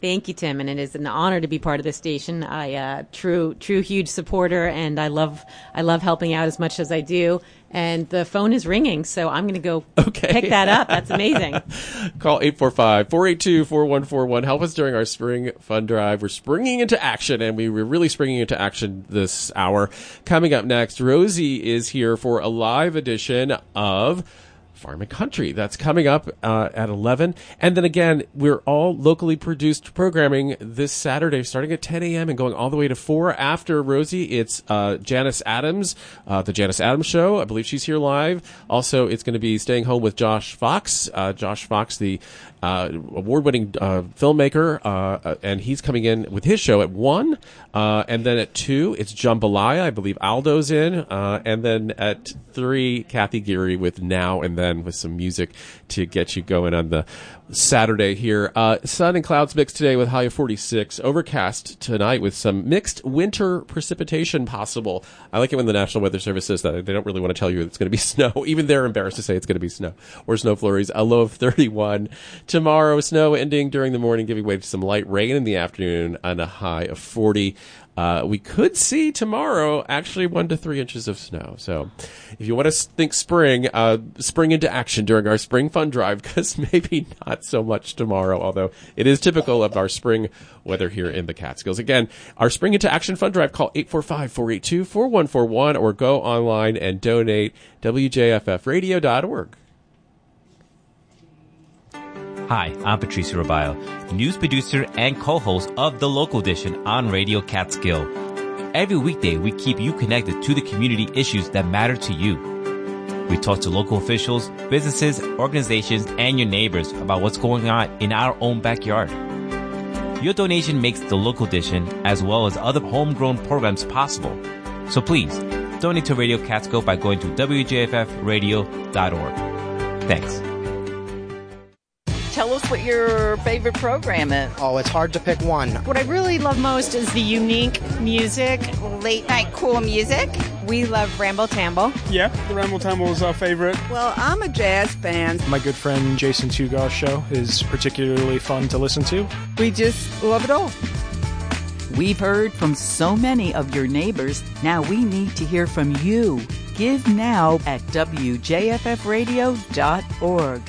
Thank you, Tim, and it is an honor to be part of this station. I true huge supporter, and I love helping out as much as I do. And the phone is ringing, so I'm going to go pick that up. That's amazing. Call 845-482-4141. Help us during our spring fun drive. We're springing into action, and we're really springing into action this hour. Coming up next, Rosie is here for a live edition of Farm and Country. That's coming up at 11. And then again, we're all locally produced programming this Saturday, starting at 10 a.m. and going all the way to 4. After Rosie, it's Janice Adams, the Janice Adams Show. I believe she's here live. Also, it's going to be Staying Home with Josh Fox. Josh Fox, the award-winning filmmaker, and he's coming in with his show at 1. And then at 2, it's Jambalaya. I believe Aldo's in. And then at 3, Kathy Geary with Now and Then, with some music to get you going on the Saturday here. Sun and clouds mixed today with high of 46. Overcast tonight with some mixed winter precipitation possible. I like it when the National Weather Service says that. They don't really want to tell you it's going to be snow. Even they're embarrassed to say it's going to be snow or snow flurries. A low of 31. Tomorrow, snow ending during the morning, giving way to some light rain in the afternoon and a high of 40. We could see tomorrow actually 1 to 3 inches of snow. So if you want to think spring, spring into action during our spring fun drive, because maybe not so much tomorrow, although it is typical of our spring weather here in the Catskills. Again, our spring into action fun drive, call 845-482-4141 or go online and donate WJFFradio.org. Hi, I'm Patricio Robayo, news producer and co-host of The Local Edition on Radio Catskill. Every weekday, we keep you connected to the community issues that matter to you. We talk to local officials, businesses, organizations, and your neighbors about what's going on in our own backyard. Your donation makes The Local Edition, as well as other homegrown programs, possible. So please, donate to Radio Catskill by going to WJFFradio.org. Thanks. Tell us what your favorite program is. Oh, it's hard to pick one. What I really love most is the unique music, late night cool music. We love Ramble Tamble. Yeah, the Ramble Tamble is our favorite. Well, I'm a jazz fan. My good friend Jason Tugar's show is particularly fun to listen to. We just love it all. We've heard from so many of your neighbors. Now we need to hear from you. Give now at WJFFradio.org.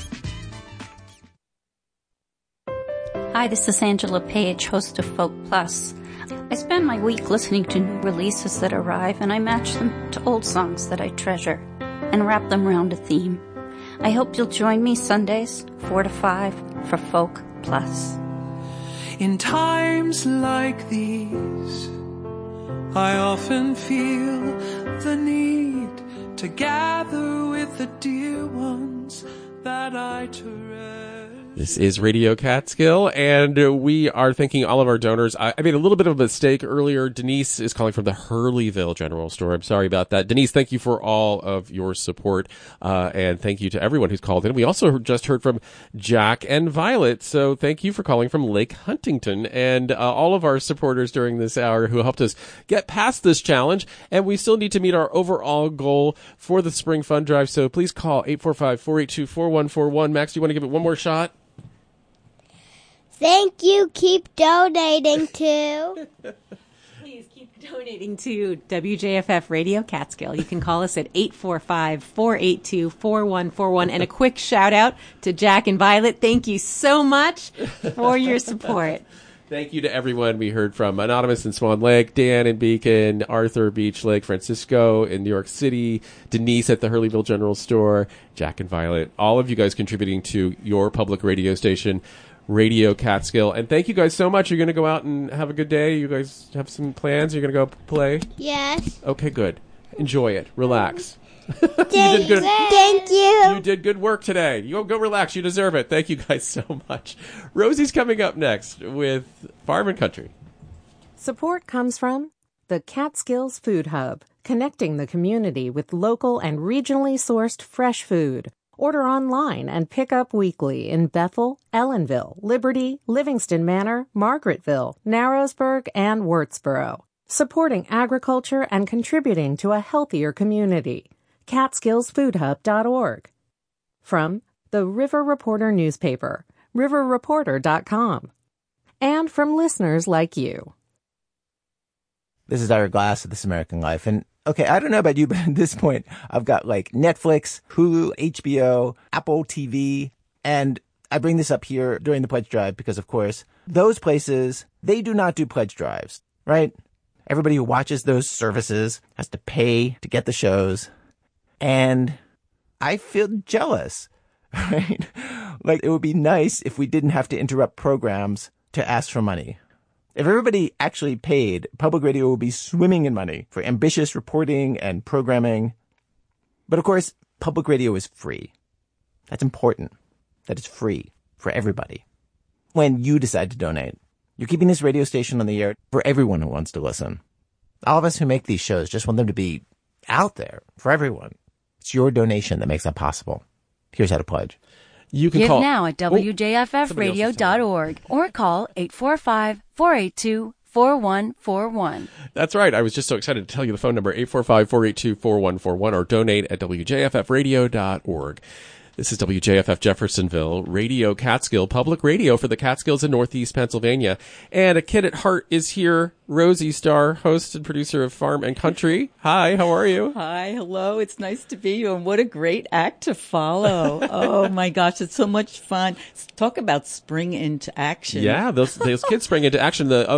Hi, this is Angela Page, host of Folk Plus. I spend my week listening to new releases that arrive, and I match them to old songs that I treasure and wrap them around a theme. I hope you'll join me Sundays, 4 to 5, for Folk Plus. In times like these, I often feel the need to gather with the dear ones that I treasure. This is Radio Catskill, and we are thanking all of our donors. I made a little bit of a mistake earlier. Denise is calling from the Hurleyville General Store. I'm sorry about that. Denise, thank you for all of your support, and thank you to everyone who's called in. We also just heard from Jack and Violet, so thank you for calling from Lake Huntington, and all of our supporters during this hour who helped us get past this challenge. And we still need to meet our overall goal for the Spring Fund Drive, so please call 845-482-4141. Max, do you want to give it one more shot? Thank you. Keep donating to. Please keep donating to WJFF Radio Catskill. You can call us at 845-482-4141. And a quick shout out to Jack and Violet. Thank you so much for your support. Thank you to everyone. We heard from Anonymous in Swan Lake, Dan in Beacon, Arthur, Beach Lake, Francisco in New York City, Denise at the Hurleyville General Store, Jack and Violet. All of you guys contributing to your public radio station, Radio Catskill. And thank you guys so much. You're going to go out and have a good day. You guys have some plans? You're going to go play? Yes. Okay, good. Enjoy it. Relax. Thank you. Thank you. You did good work today. You go relax. You deserve it. Thank you guys so much. Rosie's coming up next with Farm and Country. Support comes from the Catskills Food Hub, connecting the community with local and regionally sourced fresh food. Order online and pick up weekly in Bethel, Ellenville, Liberty, Livingston Manor, Margaretville, Narrowsburg, and Wurtsboro. Supporting agriculture and contributing to a healthier community. CatskillsFoodHub.org. From the River Reporter newspaper, riverreporter.com. and from listeners like you. This is Ira Glass of This American Life. And okay, I don't know about you, but at this point, I've got like Netflix, Hulu, HBO, Apple TV, and I bring this up here during the pledge drive because, of course, those places, they do not do pledge drives, right? Everybody who watches those services has to pay to get the shows. And I feel jealous, right? Like, it would be nice if we didn't have to interrupt programs to ask for money. If everybody actually paid, public radio would be swimming in money for ambitious reporting and programming. But of course, public radio is free. That's important, that it's free for everybody. When you decide to donate, you're keeping this radio station on the air for everyone who wants to listen. All of us who make these shows just want them to be out there for everyone. It's your donation that makes that possible. Here's how to pledge. You can Give call now at WJFFradio.org or call 845-482-4141. That's right. I was just so excited to tell you the phone number, 845-482-4141, or donate at WJFFradio.org. This is WJFF Jeffersonville, Radio Catskill, public radio for the Catskills in Northeast Pennsylvania. And a kid at heart is here, Rosie Starr, host and producer of Farm and Country. Hi, how are you? Hi, hello. It's nice to be you. And what a great act to follow. Oh, my gosh. It's so much fun. Talk about spring into action. Yeah, those kids spring into action. The